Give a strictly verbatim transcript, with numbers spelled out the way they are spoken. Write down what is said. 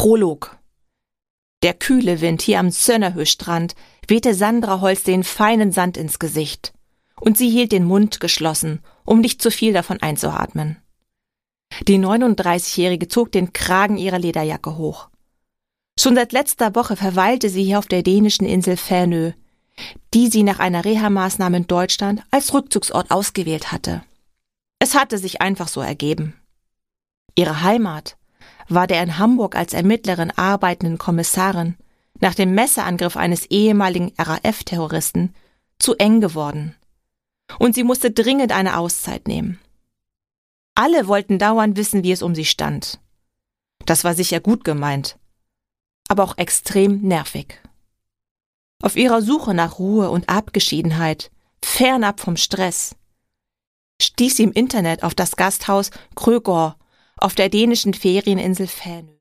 Prolog. Der kühle Wind hier am Sönnerhöstrand wehte Sandra Holz den feinen Sand ins Gesicht, und sie hielt den Mund geschlossen, um nicht zu viel davon einzuatmen. Die neununddreißigjährige zog den Kragen ihrer Lederjacke hoch. Schon seit letzter Woche verweilte sie hier auf der dänischen Insel Färnö, die sie nach einer Reha-Maßnahme in Deutschland als Rückzugsort ausgewählt hatte. Es hatte sich einfach so ergeben. Ihre Heimat war der in Hamburg als Ermittlerin arbeitenden Kommissarin nach dem Messerangriff eines ehemaligen R A F-Terroristen zu eng geworden. Und sie musste dringend eine Auszeit nehmen. Alle wollten dauernd wissen, wie es um sie stand. Das war sicher gut gemeint, aber auch extrem nervig. Auf ihrer Suche nach Ruhe und Abgeschiedenheit, fernab vom Stress, stieß sie im Internet auf das Gasthaus Krögård auf der dänischen Ferieninsel Färnö.